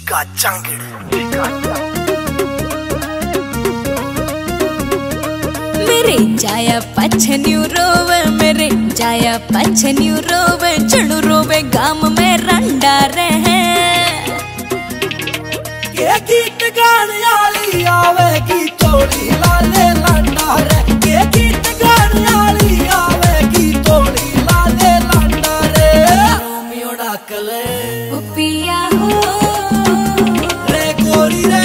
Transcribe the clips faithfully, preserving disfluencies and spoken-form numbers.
टीका चांगड़ मेरे जाया पछन्यू रोवे मेरे जाया पछन्यू रोवे चढ़ू रोवे गाम में रंडा रहे के गीत गाने वाली आवेगी तोड़ी लाले लंडा रे के गीत गाने वाली आवेगी तोड़ी लाले लंडा रे रोमियो डाकले ओ पिया हो रे गोरी रे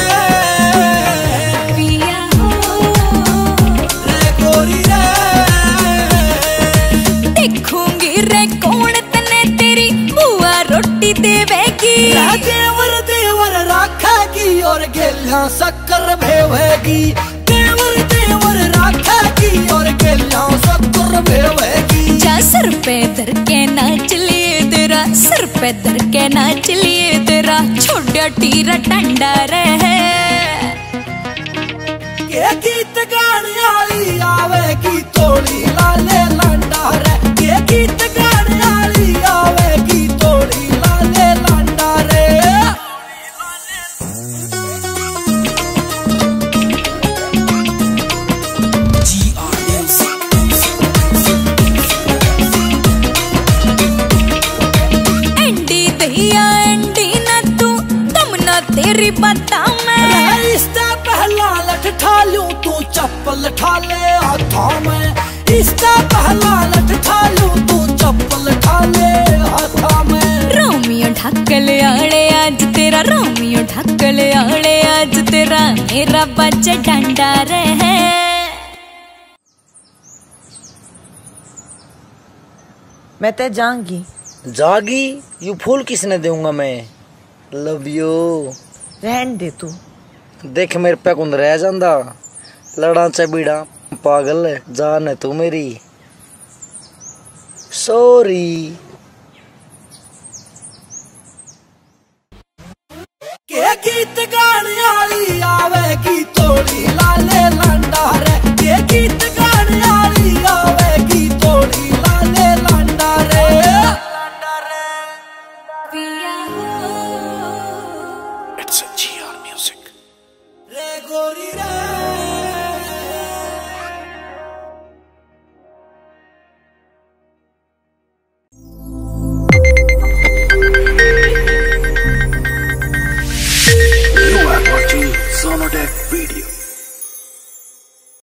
पिया हो रे गोरी रे देखूंगी रे कौन तने तेरी बुआ रोटी देवेगी देवर देवर राखेगी और गेलियां शक्कर भेवेगी देवर देवर राखेगी और गेलियां शक्कर भेवेगी जा सर पे धर के नाच लिए तेरा सर पे धर के नाच लिए तेरा छोड़ा टीरा टंडा रहे के गीत गाने वाली आवेगी तोड़ी लाले लंडा रे के गीत गाने वाली आवेगी तोड़ी लाले लंडा रे एंडी दहिया एंडी ना तू तुम ना तेरी बता मैं इसका पहला लठ ठालूं तू चप्पल ठाले हाथों में इसका पहला लठ ठालूं तू चप्पल ठाले हाथों में रोमियो ढक्कल आड़े आज तेरा रोमियो ढक्कल आड़े आज तेरा मेरा बच्चा डंडा रहे मैं ते जाऊंगी जागी यू फूल किसने दूंगा मैं लव यू रहन दे तू देख मेरे पे कुंद रह जांदा लड़ा च बीड़ा पागल जान है तू मेरी सॉरी।